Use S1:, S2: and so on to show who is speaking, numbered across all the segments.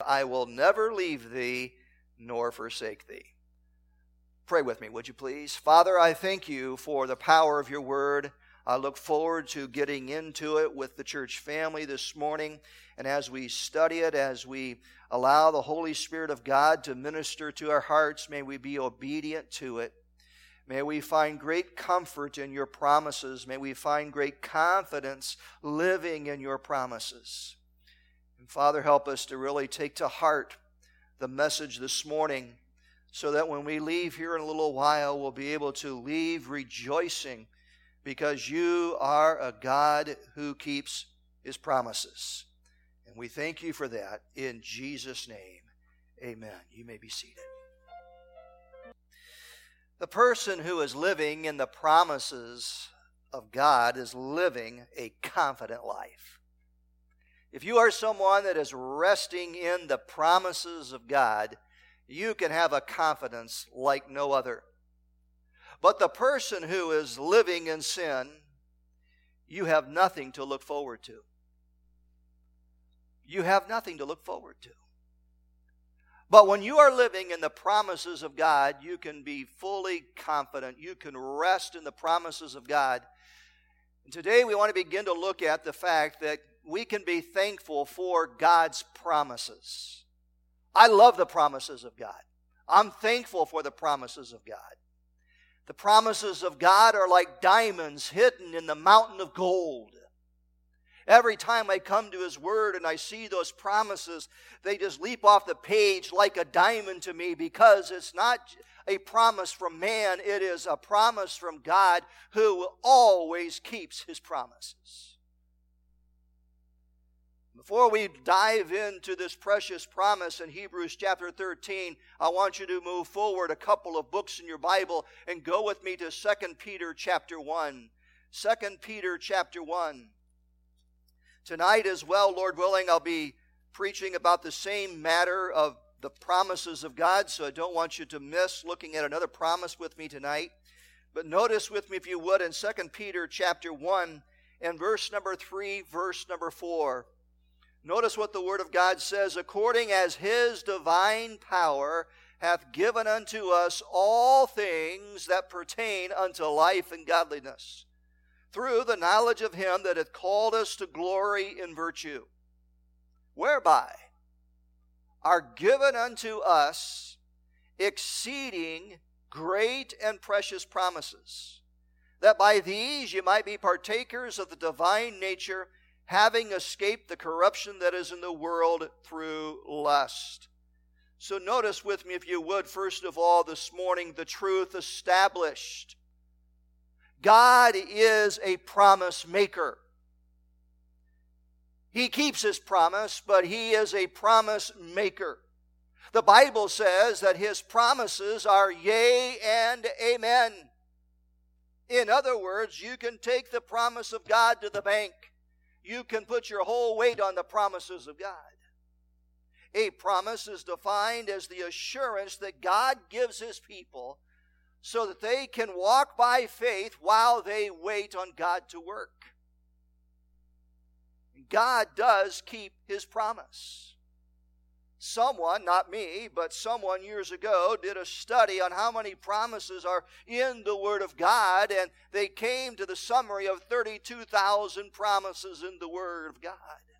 S1: I will never leave thee nor forsake thee. Pray with me, would you please? Father, I thank you for the power of your word. I look forward to getting into it with the church family this morning. And as we study it, as we allow the Holy Spirit of God to minister to our hearts, may we be obedient to it. May we find great comfort in your promises. May we find great confidence living in your promises. And Father, help us to really take to heart the message this morning, so that when we leave here in a little while, we'll be able to leave rejoicing, because you are a God who keeps his promises. And we thank you for that in Jesus' name. Amen. You may be seated. The person who is living in the promises of God is living a confident life. If you are someone that is resting in the promises of God, you can have a confidence like no other. But the person who is living in sin, you have nothing to look forward to. You have nothing to look forward to. But when you are living in the promises of God, you can be fully confident. You can rest in the promises of God. And today we want to begin to look at the fact that we can be thankful for God's promises. I love the promises of God. I'm thankful for the promises of God. The promises of God are like diamonds hidden in the mountain of gold. Every time I come to his word and I see those promises, they just leap off the page like a diamond to me, because it's not a promise from man, it is a promise from God, who always keeps his promises. Before we dive into this precious promise in Hebrews chapter 13, I want you to move forward a couple of books in your Bible and go with me to 2 Peter chapter 1. 2 Peter chapter 1. Tonight as well, Lord willing, I'll be preaching about the same matter of the promises of God, so I don't want you to miss looking at another promise with me tonight. But notice with me, if you would, in 2 Peter chapter 1 and verse number 3, verse number 4. Notice what the Word of God says, according as his divine power hath given unto us all things that pertain unto life and godliness, through the knowledge of him that hath called us to glory in virtue, whereby are given unto us exceeding great and precious promises, that by these you might be partakers of the divine nature, having escaped the corruption that is in the world through lust. So notice with me, if you would, first of all this morning, the truth established. God is a promise maker. He keeps his promise, but he is a promise maker. The Bible says that his promises are yea and amen. In other words, you can take the promise of God to the bank. You can put your whole weight on the promises of God. A promise is defined as the assurance that God gives his people so that they can walk by faith while they wait on God to work. God does keep his promise. Someone, not me, but someone years ago did a study on how many promises are in the Word of God, and they came to the summary of 32,000 promises in the Word of God.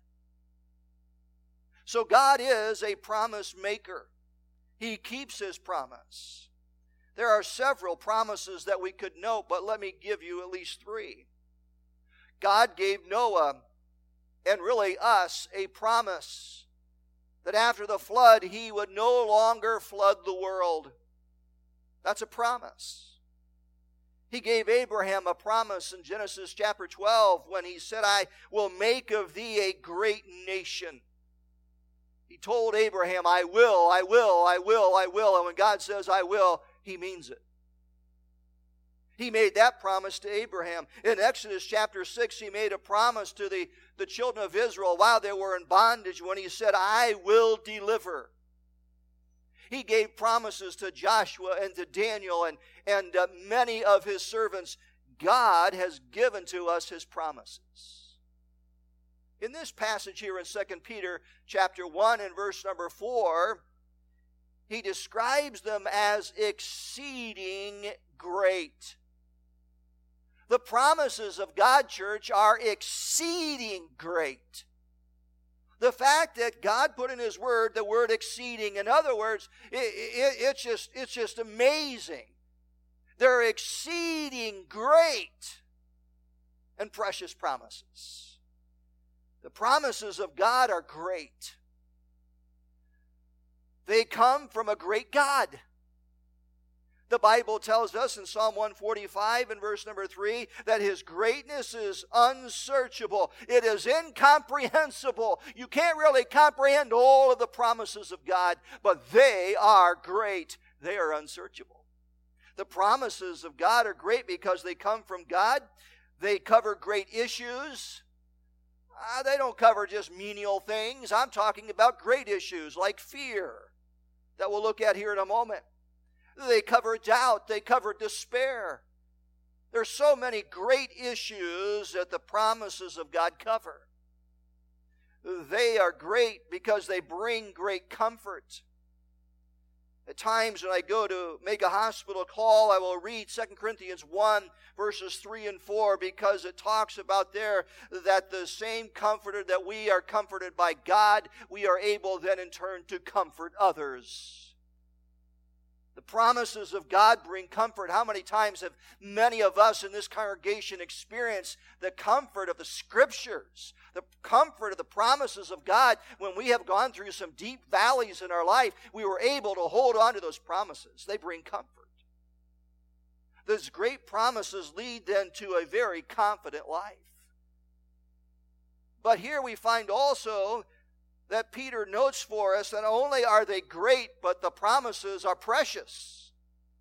S1: So God is a promise maker. He keeps his promise. There are several promises that we could note, but let me give you at least three. God gave Noah, and really us, a promise that after the flood, he would no longer flood the world. That's a promise. He gave Abraham a promise in Genesis chapter 12 when he said, I will make of thee a great nation. He told Abraham, I will, I will, I will, I will. And when God says, I will, he means it. He made that promise to Abraham. In Exodus chapter 6, he made a promise to the children of Israel while they were in bondage when he said, I will deliver. He gave promises to Joshua and to Daniel and many of his servants. God has given to us his promises. In this passage here in 2 Peter chapter 1 and verse number 4, he describes them as exceeding great. The promises of God, church, are exceeding great. The fact that God put in His Word the word exceeding, in other words, it's just amazing. They're exceeding great and precious promises. The promises of God are great. They come from a great God. The Bible tells us in Psalm 145 and verse number 3 that His greatness is unsearchable. It is incomprehensible. You can't really comprehend all of the promises of God, but they are great. They are unsearchable. The promises of God are great because they come from God. They cover great issues. They don't cover just menial things. I'm talking about great issues like fear that we'll look at here in a moment. They cover doubt. They cover despair. There's so many great issues that the promises of God cover. They are great because they bring great comfort. At times when I go to make a hospital call, I will read 2 Corinthians 1 verses 3 and 4 because it talks about there that the same comforter that we are comforted by God, we are able then in turn to comfort others. The promises of God bring comfort. How many times have many of us in this congregation experienced the comfort of the Scriptures, the comfort of the promises of God when we have gone through some deep valleys in our life? We were able to hold on to those promises. They bring comfort. Those great promises lead then to a very confident life. But here we find also that Peter notes for us that not only are they great, but the promises are precious.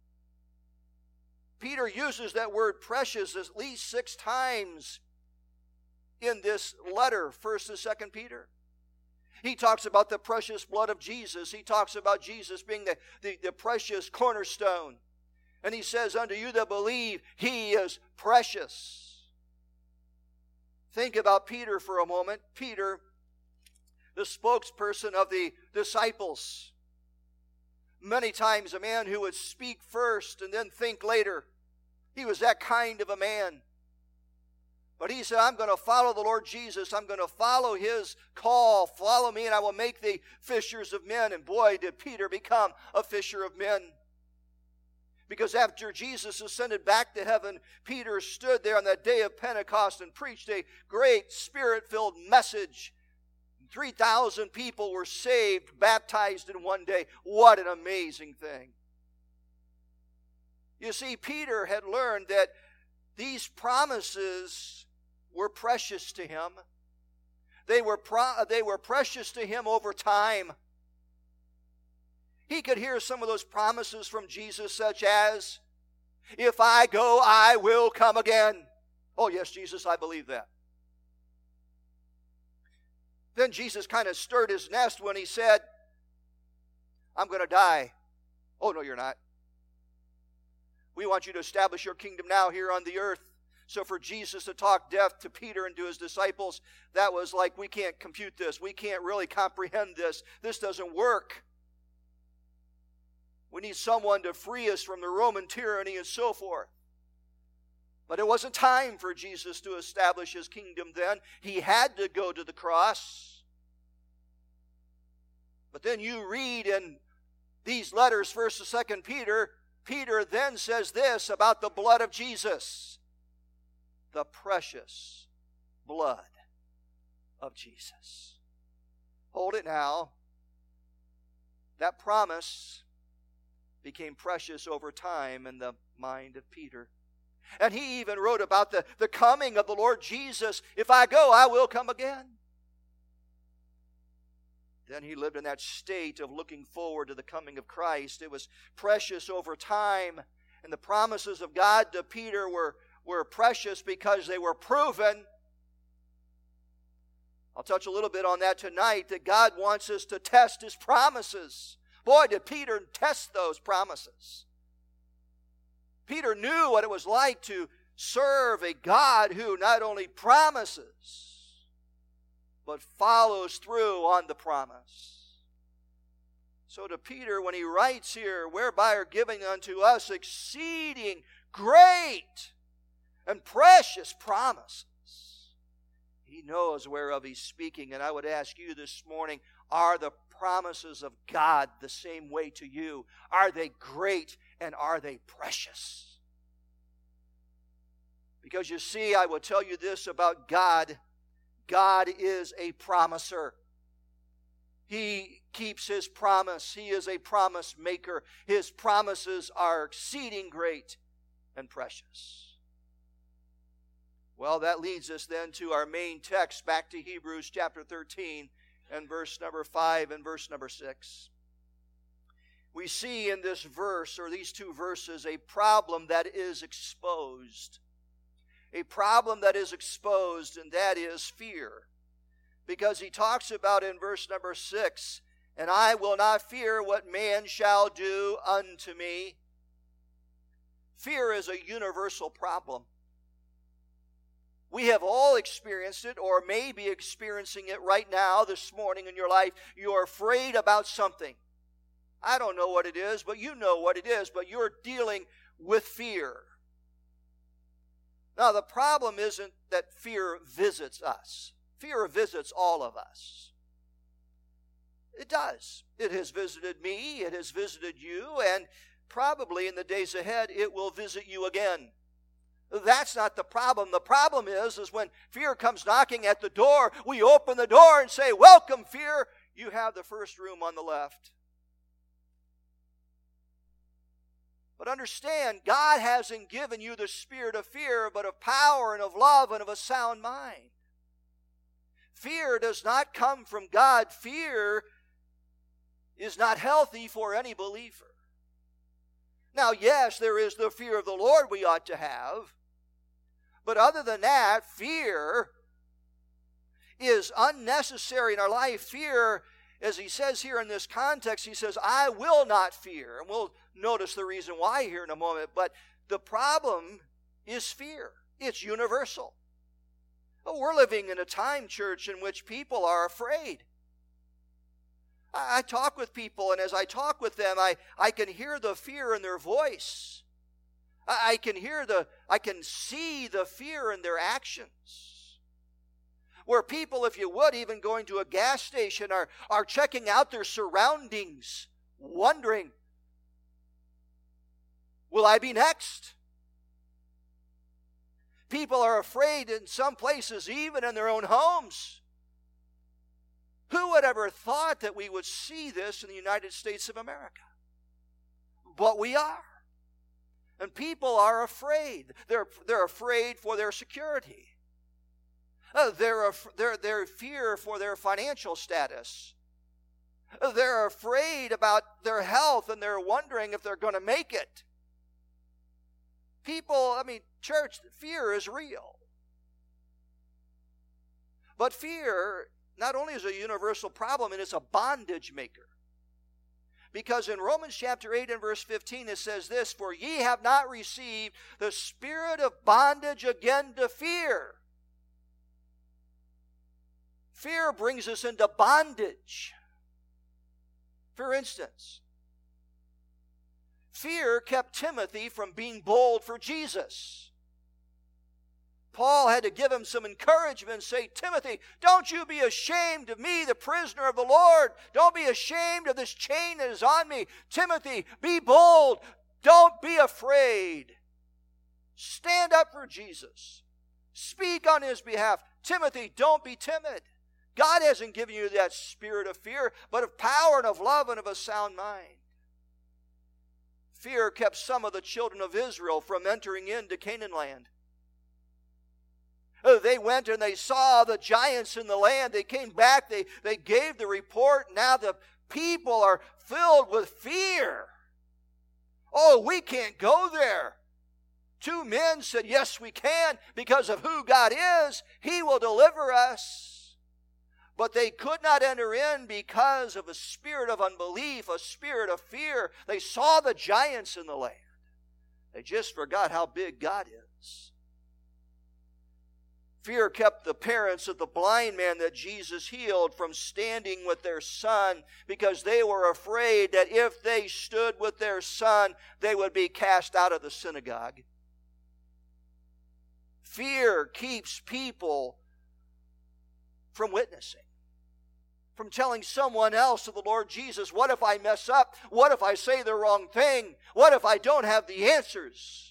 S1: Peter uses that word precious at least 6 times in this letter, 1st and 2nd Peter. He talks about the precious blood of Jesus. He talks about Jesus being the precious cornerstone. And he says, unto you that believe, He is precious. Think about Peter for a moment. Peter, the spokesperson of the disciples. Many times a man who would speak first and then think later. He was that kind of a man. But he said, I'm going to follow the Lord Jesus. I'm going to follow His call. Follow me and I will make thee fishers of men. And boy, did Peter become a fisher of men. Because after Jesus ascended back to heaven, Peter stood there on that day of Pentecost and preached a great Spirit-filled message. 3,000 people were saved, baptized in one day. What an amazing thing. You see, Peter had learned that these promises were precious to him. They were precious to him over time. He could hear some of those promises from Jesus, such as, if I go, I will come again. Oh, yes, Jesus, I believe that. Then Jesus kind of stirred his nest when he said, I'm going to die. Oh, no, you're not. We want you to establish your kingdom now here on the earth. So for Jesus to talk death to Peter and to his disciples, that was like, we can't compute this. We can't really comprehend this. This doesn't work. We need someone to free us from the Roman tyranny and so forth. But it wasn't time for Jesus to establish His kingdom then. He had to go to the cross. But then you read in these letters, 1st and 2nd Peter, Peter then says this about the blood of Jesus. The precious blood of Jesus. Hold it now. That promise became precious over time in the mind of Peter. And he even wrote about the coming of the Lord Jesus. If I go, I will come again. Then he lived in that state of looking forward to the coming of Christ. It was precious over time. And the promises of God to Peter were precious because they were proven. I'll touch a little bit on that tonight, that God wants us to test His promises. Boy, did Peter test those promises. Peter knew what it was like to serve a God who not only promises, but follows through on the promise. So to Peter, when he writes here, whereby are given unto us exceeding great and precious promises, he knows whereof he's speaking. And I would ask you this morning, are the promises of God the same way to you? Are they great and are they precious? Because you see, I will tell you this about God. God is a promiser. He keeps His promise. He is a promise maker. His promises are exceeding great and precious. Well, that leads us then to our main text, back to Hebrews chapter 13 and verse number 5 and verse number 6. We see in this verse, or these two verses, a problem that is exposed. A problem that is exposed, and that is fear. Because he talks about in verse number 6, and I will not fear what man shall do unto me. Fear is a universal problem. We have all experienced it, or may be experiencing it right now, this morning in your life. You're afraid about something. I don't know what it is, but you know what it is, but you're dealing with fear. Now, the problem isn't that fear visits us. Fear visits all of us. It does. It has visited me, it has visited you, and probably in the days ahead, it will visit you again. That's not the problem. The problem is when fear comes knocking at the door, we open the door and say, welcome, fear. You have the first room on the left. But understand, God hasn't given you the spirit of fear, but of power and of love and of a sound mind. Fear does not come from God. Fear is not healthy for any believer. Now, yes, there is the fear of the Lord we ought to have. But other than that, fear is unnecessary in our life. Fear, as he says here in this context, he says, I will not fear. And we'll notice the reason why here in a moment. But the problem is fear. It's universal. We're living in a time, church, in which people are afraid. I talk with people, and as I talk with them, I can hear the fear in their voice. I can see the fear in their actions. Where people, if you would, even going to a gas station, are checking out their surroundings, wondering, will I be next? People are afraid in some places, even in their own homes. Who would ever thought that we would see this in the United States of America? But we are. And people are afraid. They're afraid for their security. They're fear for their financial status. They're afraid about their health, and they're wondering if they're going to make it. Church, fear is real. But fear not only is a universal problem, it is a bondage maker. Because in Romans chapter 8 and verse 15 it says this, for ye have not received the spirit of bondage again to fear. Fear brings us into bondage. For instance, fear kept Timothy from being bold for Jesus. Paul had to give him some encouragement and say, Timothy, don't you be ashamed of me, the prisoner of the Lord. Don't be ashamed of this chain that is on me. Timothy, be bold. Don't be afraid. Stand up for Jesus. Speak on His behalf. Timothy, don't be timid. God hasn't given you that spirit of fear, but of power and of love and of a sound mind. Fear kept some of the children of Israel from entering into Canaan land. They went and they saw the giants in the land. They came back. They gave the report. Now the people are filled with fear. Oh, we can't go there. 2 men said, yes, we can. Because of who God is, He will deliver us. But they could not enter in because of a spirit of unbelief, a spirit of fear. They saw the giants in the land. They just forgot how big God is. Fear kept the parents of the blind man that Jesus healed from standing with their son because they were afraid that if they stood with their son, they would be cast out of the synagogue. Fear keeps people from witnessing, from telling someone else of the Lord Jesus. What if I mess up? What if I say the wrong thing? What if I don't have the answers?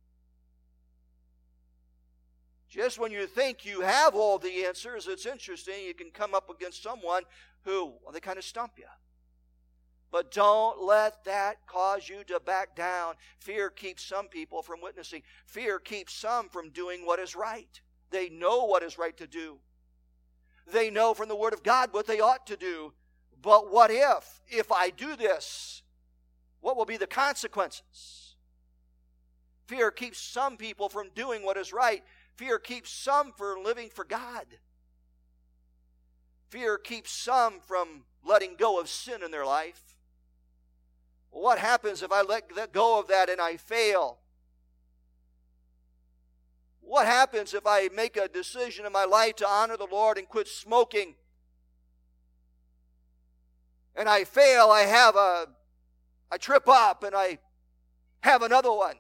S1: Just when you think you have all the answers, it's interesting, you can come up against someone who, well, they kind of stump you. But don't let that cause you to back down. Fear keeps some people from witnessing. Fear keeps some from doing what is right. They know what is right to do. They know from the Word of God what they ought to do. But what if I do this, what will be the consequences? Fear keeps some people from doing what is right. Fear keeps some from living for God. Fear keeps some from letting go of sin in their life. What happens if I let go of that and I fail? What happens if I make a decision in my life to honor the Lord and quit smoking? And I fail, I trip up and I have another one.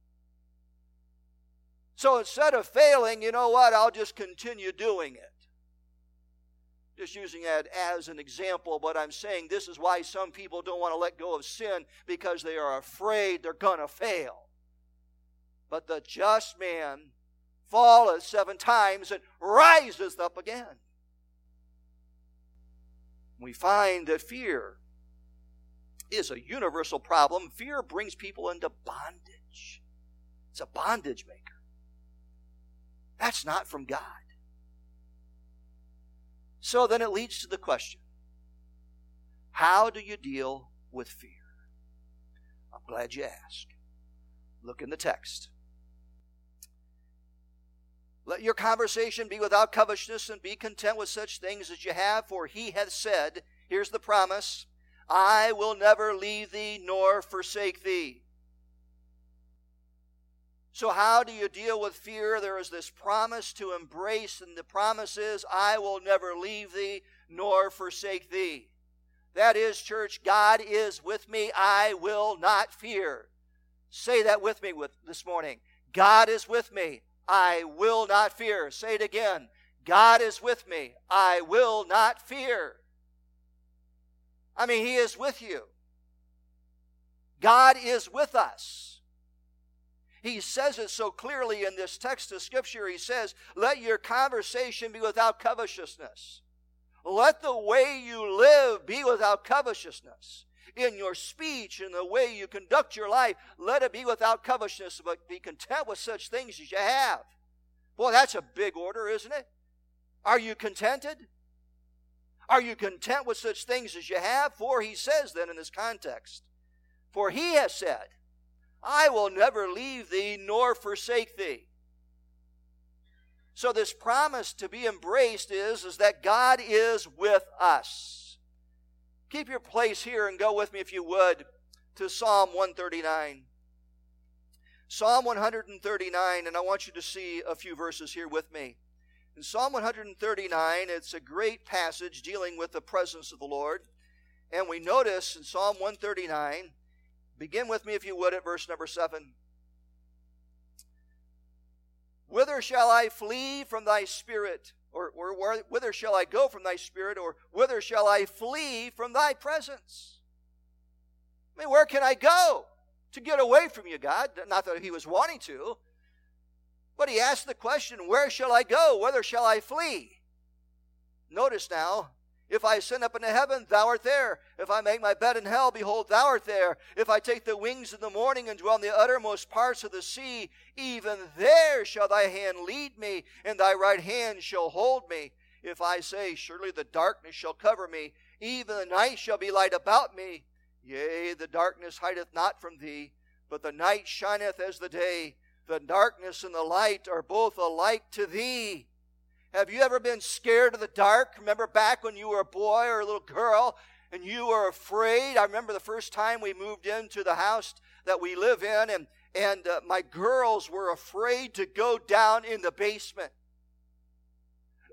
S1: So instead of failing, you know what? I'll just continue doing it. Just using that as an example, but I'm saying this is why some people don't want to let go of sin, because they are afraid they're going to fail. But the just man falleth 7 times and rises up again. We find that fear is a universal problem. Fear brings people into bondage. It's a bondage maker. That's not from God. So then it leads to the question, how do you deal with fear? I'm glad you asked. Look in the text. Let your conversation be without covetousness, and be content with such things as you have, for he hath said, here's the promise, I will never leave thee nor forsake thee. So how do you deal with fear? There is this promise to embrace, and the promise is, I will never leave thee nor forsake thee. That is, church, God is with me. I will not fear. Say that with me this morning. God is with me. I will not fear. Say it again. God is with me. I will not fear. I mean, He is with you. God is with us. He says it so clearly in this text of Scripture. He says, let your conversation be without covetousness. Let the way you live be without covetousness. In your speech, in the way you conduct your life, let it be without covetousness, but be content with such things as you have. Boy, that's a big order, isn't it? Are you contented? Are you content with such things as you have? For he says then in this context, for he has said, I will never leave thee nor forsake thee. So this promise to be embraced is that God is with us. Keep your place here and go with me, if you would, to Psalm 139. Psalm 139, and I want you to see a few verses here with me. In Psalm 139, it's a great passage dealing with the presence of the Lord. And we notice in Psalm 139, begin with me, if you would, at verse number 7. Whither shall I flee from thy spirit? Or whither shall I go from thy spirit? Or whither shall I flee from thy presence? I mean, where can I go to get away from you, God? Not that he was wanting to, but he asked the question, where shall I go? Whither shall I flee? Notice now, if I ascend up into heaven, thou art there. If I make my bed in hell, behold, thou art there. If I take the wings of the morning and dwell in the uttermost parts of the sea, even there shall thy hand lead me, and thy right hand shall hold me. If I say, surely the darkness shall cover me, even the night shall be light about me. Yea, the darkness hideth not from thee, but the night shineth as the day. The darkness and the light are both alike to thee. Have you ever been scared of the dark? Remember back when you were a boy or a little girl and you were afraid? I remember the first time we moved into the house that we live in, and my girls were afraid to go down in the basement.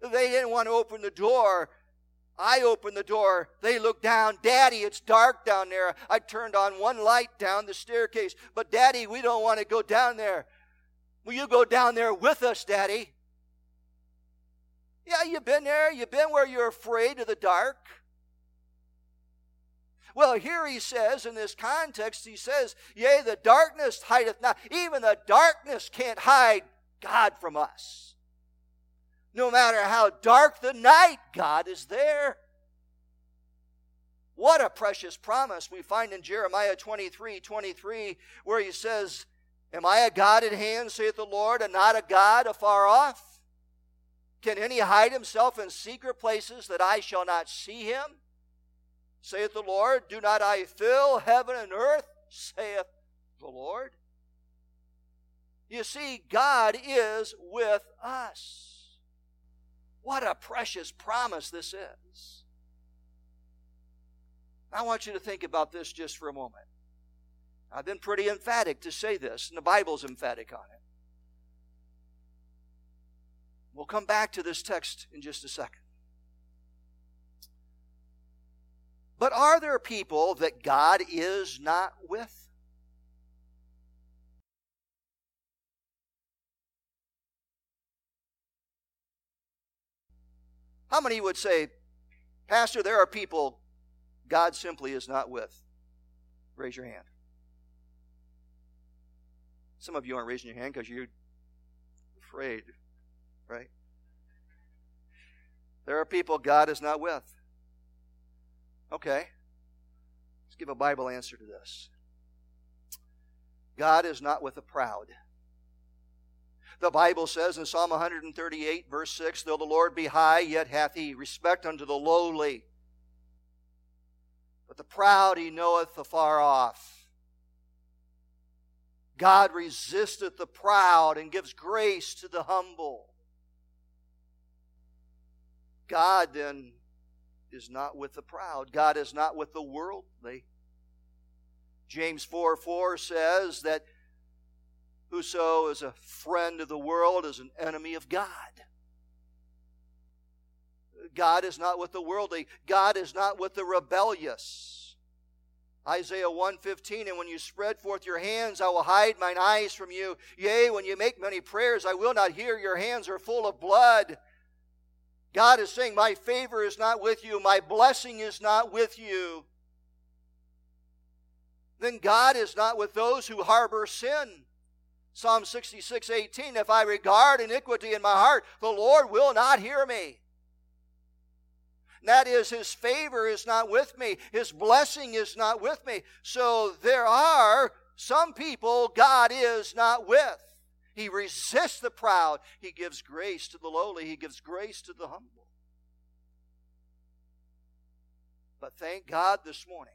S1: They didn't want to open the door. I opened the door. They looked down. Daddy, it's dark down there. I turned on one light down the staircase. But Daddy, we don't want to go down there. Will you go down there with us, Daddy? Yeah, you've been there. You've been where you're afraid of the dark. Well, here he says, in this context, he says, yea, the darkness hideth not. Even the darkness can't hide God from us. No matter how dark the night, God is there. What a precious promise we find in Jeremiah 23:23, where he says, am I a God at hand, saith the Lord, and not a God afar off? Can any hide himself in secret places that I shall not see him? Saith the Lord, do not I fill heaven and earth, saith the Lord. You see, God is with us. What a precious promise this is. I want you to think about this just for a moment. I've been pretty emphatic to say this, and the Bible's emphatic on it. We'll come back to this text in just a second. But are there people that God is not with? How many would say, Pastor, there are people God simply is not with? Raise your hand. Some of you aren't raising your hand because you're afraid, right? There are people God is not with. Okay. Let's give a Bible answer to this. God is not with the proud. The Bible says in Psalm 138, verse 6, though the Lord be high, yet hath he respect unto the lowly. But the proud he knoweth afar off. God resisteth the proud and gives grace to the humble. God then is not with the proud. God is not with the worldly. James 4:4 says that whoso is a friend of the world is an enemy of God. God is not with the worldly. God is not with the rebellious. Isaiah 1:15, and when you spread forth your hands, I will hide mine eyes from you. Yea, when you make many prayers, I will not hear. Your hands are full of blood. God is saying, my favor is not with you. My blessing is not with you. Then God is not with those who harbor sin. Psalm 66:18, if I regard iniquity in my heart, the Lord will not hear me. That is, His favor is not with me. His blessing is not with me. So there are some people God is not with. He resists the proud. He gives grace to the lowly. He gives grace to the humble. But thank God this morning,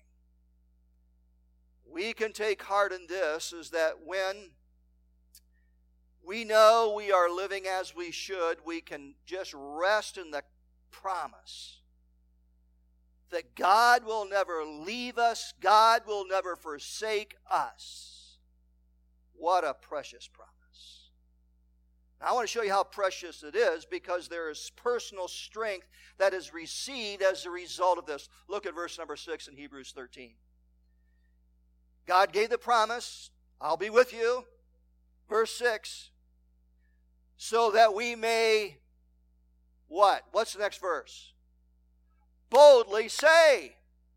S1: we can take heart in this, is that when we know we are living as we should, we can just rest in the promise that God will never leave us. God will never forsake us. What a precious promise. Now, I want to show you how precious it is, because there is personal strength that is received as a result of this. Look at verse number 6 in Hebrews 13. God gave the promise, I'll be with you. Verse 6, so that we may, what? What's the next verse? Boldly say.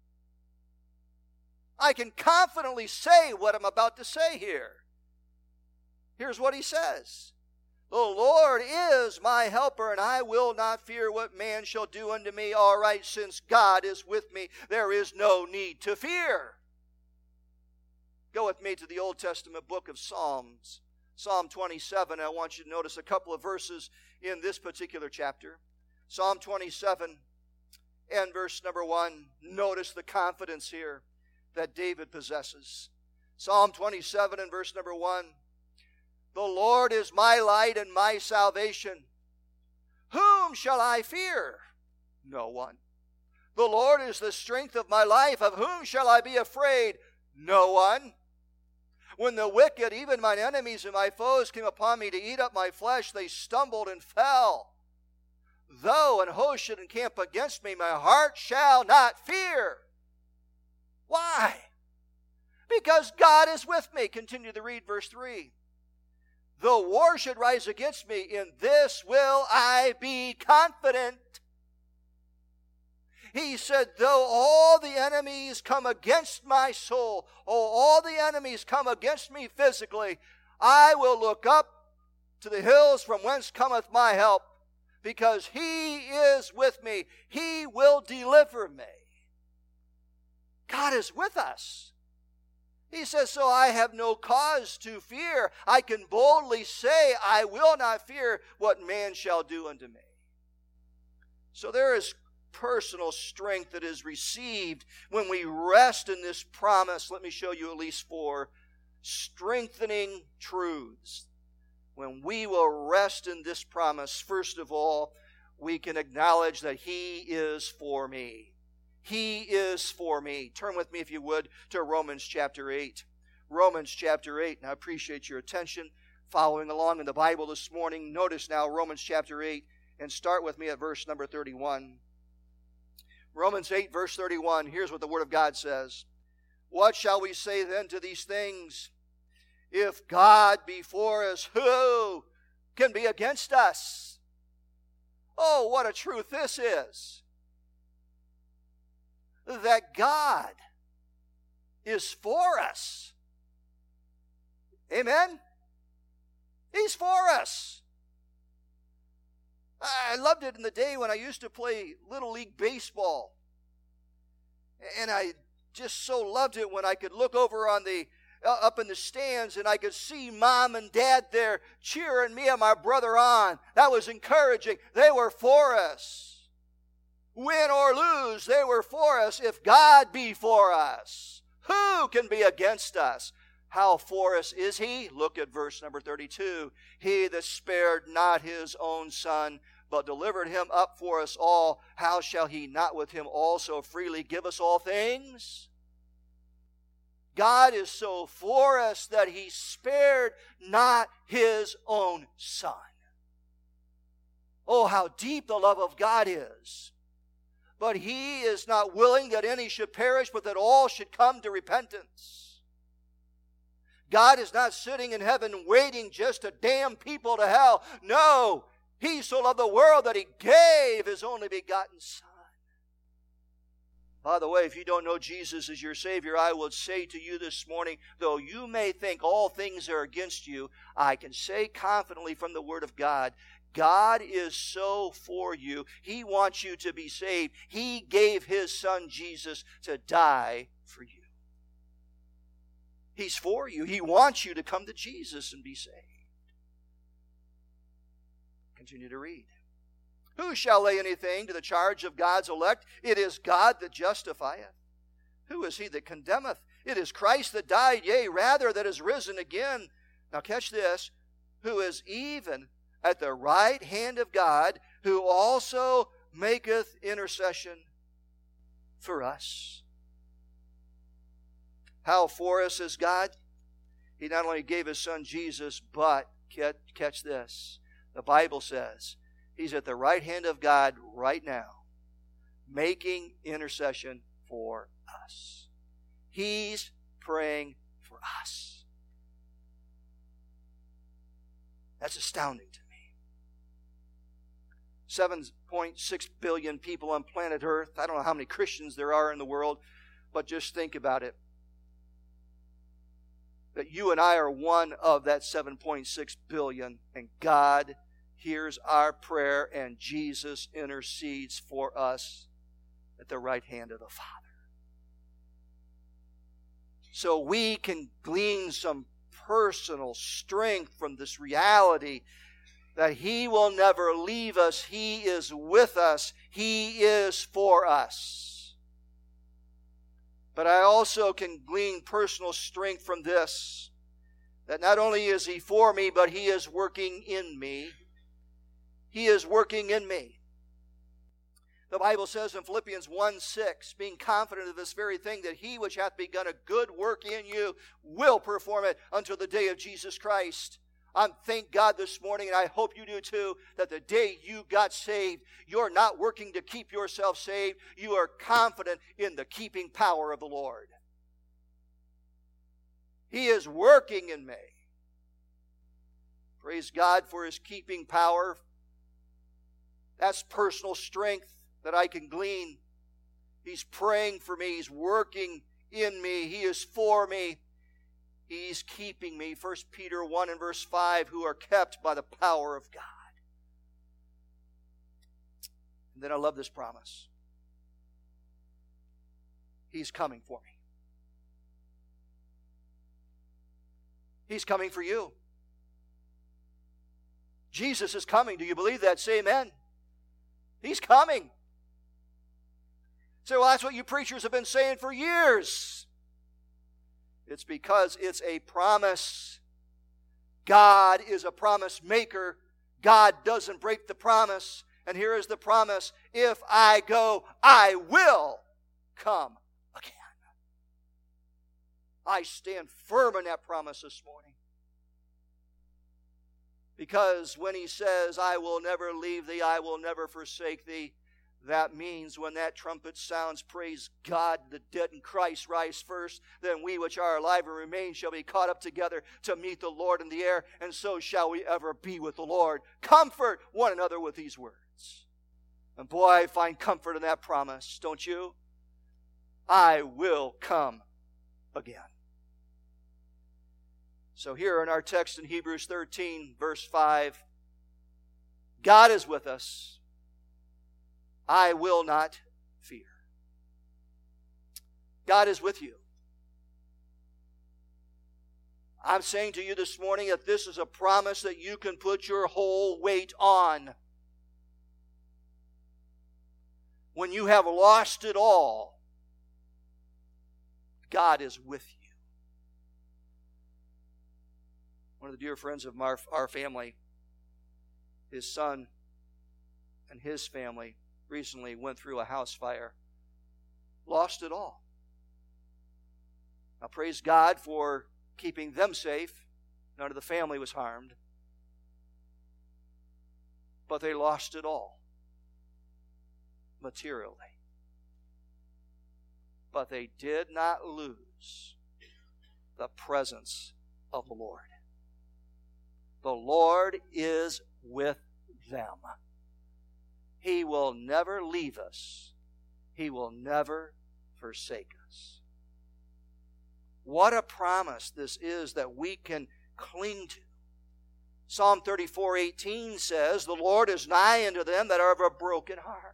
S1: I can confidently say what I'm about to say here. Here's what he says. The Lord is my helper, and I will not fear what man shall do unto me. All right, since God is with me, there is no need to fear. Go with me to the Old Testament book of Psalms. Psalm 27. I want you to notice a couple of verses in this particular chapter. Psalm 27 and verse number 1. Notice the confidence here that David possesses. Psalm 27 and verse number 1. The Lord is my light and my salvation. Whom shall I fear? No one. The Lord is the strength of my life. Of whom shall I be afraid? No one. When the wicked, even mine enemies and my foes, came upon me to eat up my flesh, they stumbled and fell. though an host should encamp against me, my heart shall not fear. Why? Because God is with me. Continue to read verse 3. Though war should rise against me, in this will I be confident. He said, though all the enemies come against my soul, all the enemies come against me physically, I will look up to the hills from whence cometh my help, because He is with me. He will deliver me. God is with us. He says, so I have no cause to fear. I can boldly say, I will not fear what man shall do unto me. So there is personal strength that is received when we rest in this promise. Let me show you at least 4 strengthening truths. When we will rest in this promise, first of all, we can acknowledge that He is for me. He is for me. Turn with me, if you would, to Romans chapter 8. Romans chapter 8. And I appreciate your attention following along in the Bible this morning. Notice now Romans chapter 8 and start with me at verse number 31. Romans 8, verse 31. Here's what the Word of God says. What shall we say then to these things? If God be for us, who can be against us? Oh, what a truth this is. That God is for us. Amen? He's for us. I loved it in the day when I used to play Little League Baseball. And I just so loved it when I could look over on the up in the stands and I could see Mom and Dad there cheering me and my brother on. That was encouraging. They were for us. Win or lose, they were for us. If God be for us, who can be against us? How for us is He? Look at verse number 32. He that spared not His own Son, but delivered Him up for us all, how shall He not with Him also freely give us all things? God is so for us that He spared not His own Son. Oh, how deep the love of God is. But He is not willing that any should perish, but that all should come to repentance. God is not sitting in heaven waiting just to damn people to hell. No, He so loved the world that He gave His only begotten Son. By the way, if you don't know Jesus as your Savior, I will say to you this morning, though you may think all things are against you, I can say confidently from the Word of God, God is so for you. He wants you to be saved. He gave His Son Jesus to die for you. He's for you. He wants you to come to Jesus and be saved. Continue to read. Who shall lay anything to the charge of God's elect? It is God that justifieth. Who is He that condemneth? It is Christ that died, yea, rather that is risen again. Now catch this. Who is even at the right hand of God, who also maketh intercession for us. How for us is God? He not only gave His Son Jesus, but, catch this, the Bible says, He's at the right hand of God right now, making intercession for us. He's praying for us. That's astounding to me. 7.6 billion people on planet Earth. I don't know how many Christians there are in the world, but just think about it. That you and I are one of that 7.6 billion, and God hears our prayer, and Jesus intercedes for us at the right hand of the Father. So we can glean some personal strength from this reality that He will never leave us. He is with us. He is for us. But I also can glean personal strength from this, that not only is He for me, but He is working in me. He is working in me. The Bible says in Philippians 1:6, being confident of this very thing, that He which hath begun a good work in you will perform it until the day of Jesus Christ. Thank God this morning, and I hope you do too, that the day you got saved, you're not working to keep yourself saved. You are confident in the keeping power of the Lord. He is working in me. Praise God for His keeping power. That's personal strength that I can glean. He's praying for me. He's working in me. He is for me. He's keeping me. 1 Peter 1 and verse 5, who are kept by the power of God. And then I love this promise. He's coming for me. He's coming for you. Jesus is coming. Do you believe that? Say amen. He's coming. Say, well, that's what you preachers have been saying for years. It's because it's a promise. God is a promise maker. God doesn't break the promise. And here is the promise. If I go, I will come again. I stand firm in that promise this morning. Because when He says, I will never leave thee, I will never forsake thee, that means when that trumpet sounds, praise God, the dead in Christ rise first, then we which are alive and remain shall be caught up together to meet the Lord in the air, and so shall we ever be with the Lord. Comfort one another with these words. And boy, I find comfort in that promise, don't you? I will come again. So here in our text in Hebrews 13, verse 5, God is with us. I will not fear. God is with you. I'm saying to you this morning that this is a promise that you can put your whole weight on. When you have lost it all, God is with you. One of the dear friends of our family, his son and his family recently went through a house fire. Lost it all. Now praise God for keeping them safe. None of the family was harmed. But they lost it all. Materially. But they did not lose the presence of the Lord. The Lord is with them. He will never leave us. He will never forsake us. What a promise this is that we can cling to. Psalm 34:18 says, the Lord is nigh unto them that are of a broken heart.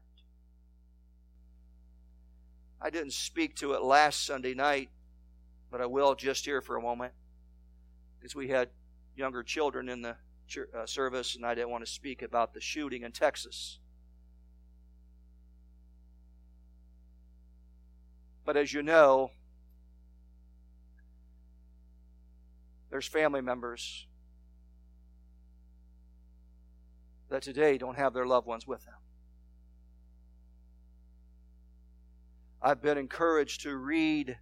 S1: I didn't speak to it last Sunday night, but I will just here for a moment, because we had younger children in the service, and I didn't want to speak about the shooting in Texas. But as you know, there's family members that today don't have their loved ones with them. I've been encouraged to read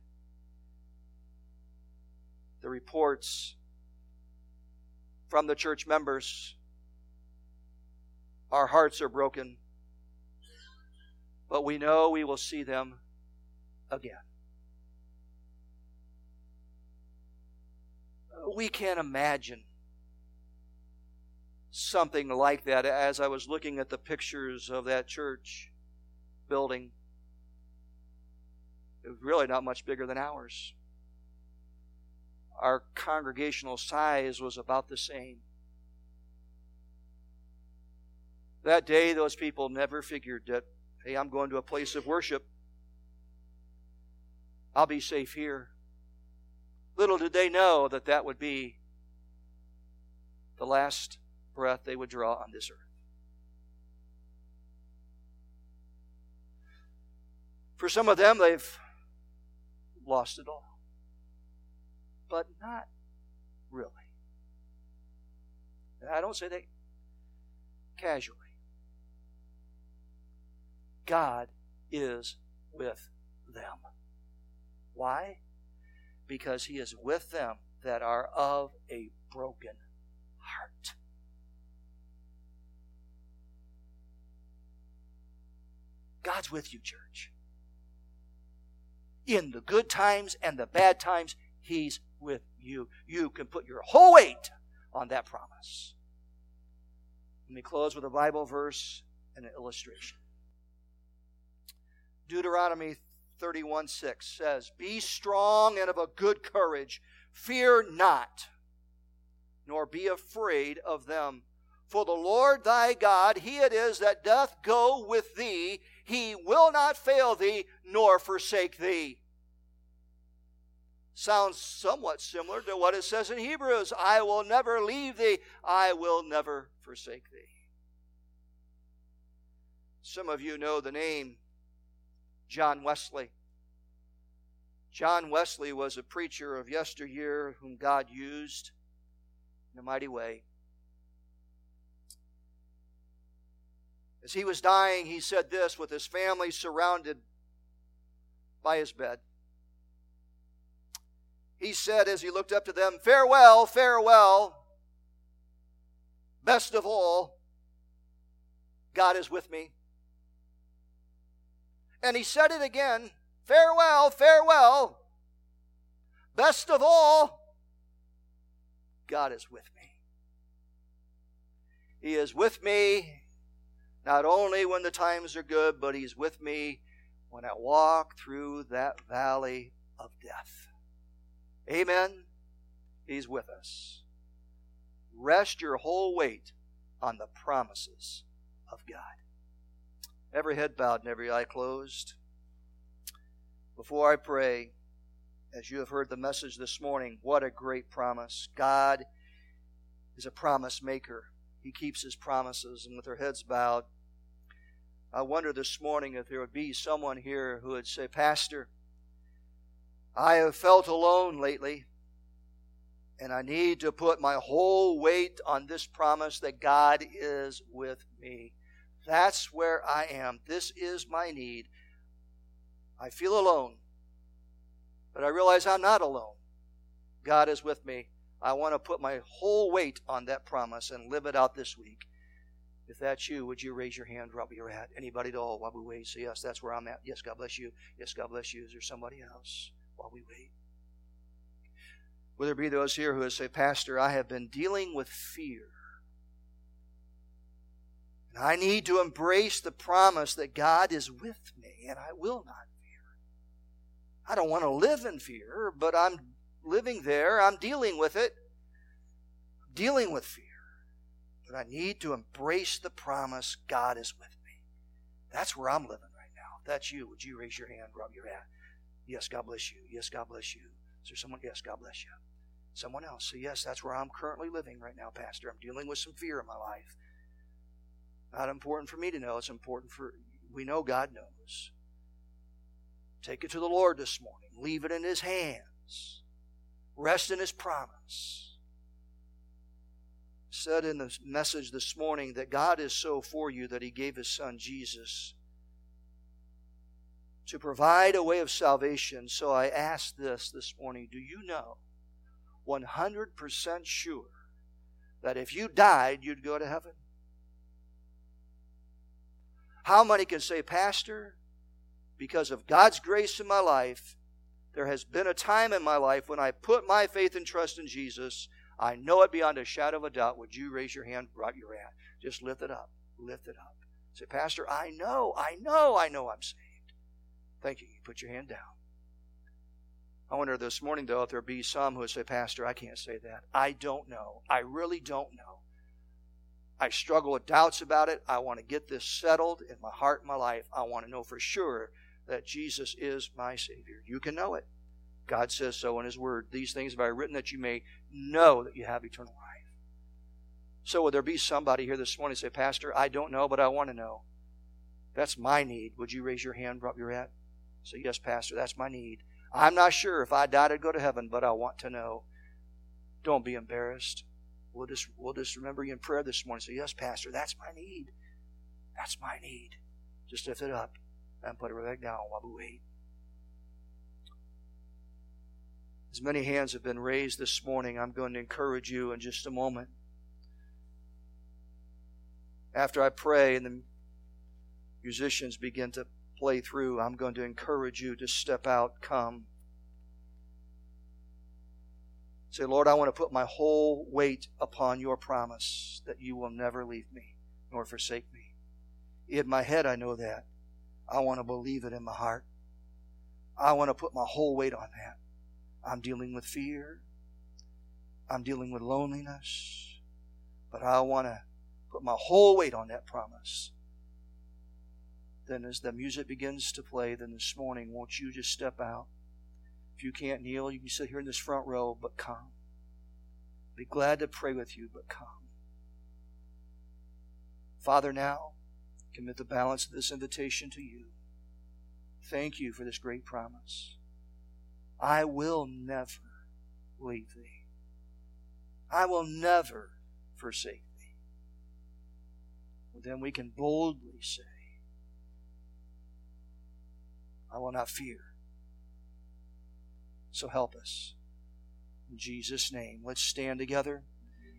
S1: the reports from the church members. Our hearts are broken, but we know we will see them again. We can't imagine something like that. As I was looking at the pictures of that church building, it was really not much bigger than ours. Our congregational size was about the same. That day, those people never figured that, hey, I'm going to a place of worship. I'll be safe here. Little did they know that that would be the last breath they would draw on this earth. For some of them, they've lost it all. But not really. And I don't say that casually. God is with them. Why? Because He is with them that are of a broken heart. God's with you, church. In the good times and the bad times, He's with you. You can put your whole weight on that promise. Let me close with a Bible verse and an illustration. Deuteronomy 31:6 says, "Be strong and of a good courage. Fear not, nor be afraid of them. For the Lord thy God, He it is that doth go with thee. He will not fail thee, nor forsake thee." Sounds somewhat similar to what it says in Hebrews. I will never leave thee. I will never forsake thee. Some of you know the name John Wesley. John Wesley was a preacher of yesteryear whom God used in a mighty way. As he was dying, he said this with his family surrounded by his bed. He said as he looked up to them, "Farewell, farewell. Best of all, God is with me." And he said it again, "Farewell, farewell. Best of all, God is with me." He is with me not only when the times are good, but He's with me when I walk through that valley of death. Amen? He's with us. Rest your whole weight on the promises of God. Every head bowed and every eye closed. Before I pray, as you have heard the message this morning, what a great promise. God is a promise maker. He keeps His promises. And with their heads bowed, I wonder this morning if there would be someone here who would say, "Pastor, I have felt alone lately, and I need to put my whole weight on this promise that God is with me. That's where I am. This is my need. I feel alone, but I realize I'm not alone. God is with me. I want to put my whole weight on that promise and live it out this week." If that's you, would you raise your hand right where you're at? Anybody at all while we wait? Say, "Yes, that's where I'm at." "Yes, God bless you." "Yes, God bless you." Is there somebody else while we wait? Will there be those here who would say, "Pastor, I have been dealing with fear. And I need to embrace the promise that God is with me and I will not fear. I don't want to live in fear, but I'm living there. I'm dealing with it. I'm dealing with fear. But I need to embrace the promise God is with me." That's where I'm living right now. If that's you, would you raise your hand wherever you're at? "Yes, God bless you." "Yes, God bless you." Is there someone? "Yes, God bless you." Someone else? "So yes, that's where I'm currently living right now, Pastor. I'm dealing with some fear in my life." Not important for me to know. It's important we know God knows. Take it to the Lord this morning. Leave it in His hands. Rest in His promise. Said in the message this morning that God is so for you that He gave His Son Jesus to provide a way of salvation. So I ask this morning, do you know 100% sure that if you died, you'd go to heaven? How many can say, "Pastor, because of God's grace in my life, there has been a time in my life when I put my faith and trust in Jesus. I know it beyond a shadow of a doubt." Would you raise your hand right where you're at? Just lift it up. Lift it up. Say, "Pastor, I know I'm saved." Thank you. You put your hand down. I wonder this morning, though, if there be some who would say, "Pastor, I can't say that. I don't know. I really don't know. I struggle with doubts about it. I want to get this settled in my heart and my life. I want to know for sure that Jesus is my Savior." You can know it. God says so in His Word. "These things have I written that you may know that you have eternal life." So would there be somebody here this morning and say, "Pastor, I don't know, but I want to know. That's my need." Would you raise your hand right where you're at? Say, "Yes, Pastor, that's my need. I'm not sure if I died I'd go to heaven, but I want to know." Don't be embarrassed. We'll just remember you in prayer this morning. Say, "Yes, Pastor, that's my need. That's my need." Just lift it up and put it right back down while we wait. As many hands have been raised this morning, I'm going to encourage you in just a moment After I pray and the musicians begin to play through, I'm going to encourage you to step out, come. Say, Lord, I want to put my whole weight upon your promise that you will never leave me nor forsake me. In my head, I know that. I want to believe it in my heart. I want to put my whole weight on that. I'm dealing with fear. I'm dealing with loneliness. But I want to put my whole weight on that promise. Then as the music begins to play, then this morning, won't you just step out? If you can't kneel, you can sit here in this front row, but come. Be glad to pray with you, but come. Father, now, commit the balance of this invitation to you. Thank you for this great promise. I will never leave thee. I will never forsake thee. Well, then we can boldly say, I will not fear. So help us. In Jesus' name, let's stand together.